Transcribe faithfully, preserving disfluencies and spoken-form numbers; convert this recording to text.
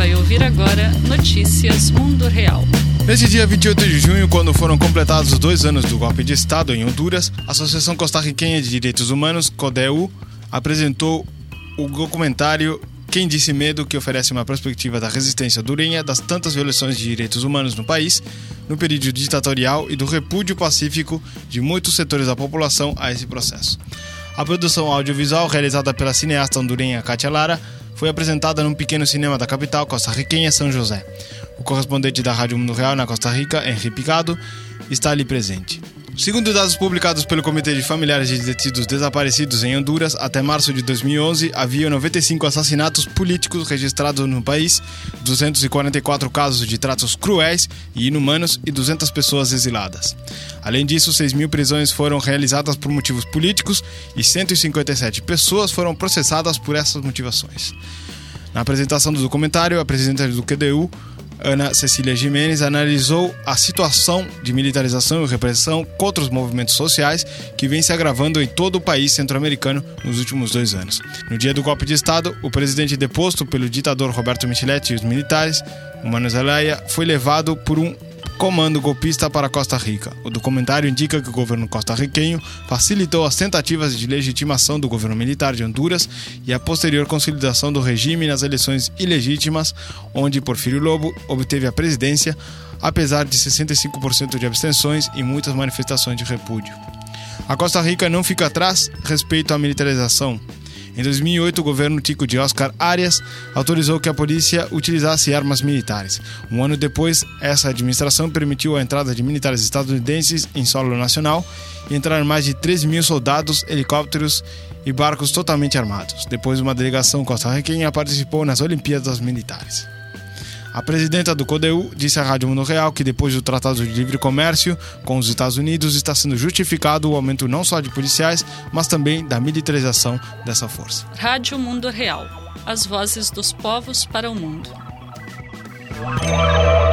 vai ouvir agora Notícias Mundo Real. Neste dia vinte e oito de junho, quando foram completados os dois anos do golpe de Estado em Honduras, a Associação Costarriquenha de Direitos Humanos, CODEU, apresentou o documentário Quem Disse Medo, que oferece uma perspectiva da resistência hondurenha das tantas violações de direitos humanos no país, no período ditatorial e do repúdio pacífico de muitos setores da população a esse processo. A produção audiovisual, realizada pela cineasta hondurenha Katia Lara, foi apresentada num pequeno cinema da capital costarriquenha, São José. O correspondente da Rádio Mundo Real na Costa Rica, Henri Picado, está ali presente. Segundo dados publicados pelo Comitê de Familiares de Detidos Desaparecidos em Honduras, até março de dois mil e onze, havia noventa e cinco assassinatos políticos registrados no país, duzentos e quarenta e quatro casos de tratos cruéis e inumanos e duzentas pessoas exiladas. Além disso, seis mil prisões foram realizadas por motivos políticos e cento e cinquenta e sete pessoas foram processadas por essas motivações. Na apresentação do documentário, a presidenta do CODEU, Ana Cecília Jimenez, analisou a situação de militarização e repressão contra os movimentos sociais que vem se agravando em todo o país centro-americano nos últimos dois anos. No dia do golpe de Estado, o presidente deposto pelo ditador Roberto Michellette e os militares, o Mano Zelaya, foi levado por um comando golpista para Costa Rica. O documentário indica que o governo costarriquenho facilitou as tentativas de legitimação do governo militar de Honduras e a posterior consolidação do regime nas eleições ilegítimas, onde Porfírio Lobo obteve a presidência, apesar de sessenta e cinco por cento de abstenções e muitas manifestações de repúdio. A Costa Rica não fica atrás respeito à militarização. Em dois mil e oito, o governo tico de Oscar Arias autorizou que a polícia utilizasse armas militares. Um ano depois, essa administração permitiu a entrada de militares estadunidenses em solo nacional e entraram mais de três mil soldados, helicópteros e barcos totalmente armados. Depois, uma delegação costarriquenha participou nas Olimpíadas Militares. A presidenta do CODEU disse à Rádio Mundo Real que depois do Tratado de Livre Comércio com os Estados Unidos está sendo justificado o aumento não só de policiais, mas também da militarização dessa força. Rádio Mundo Real. As vozes dos povos para o mundo.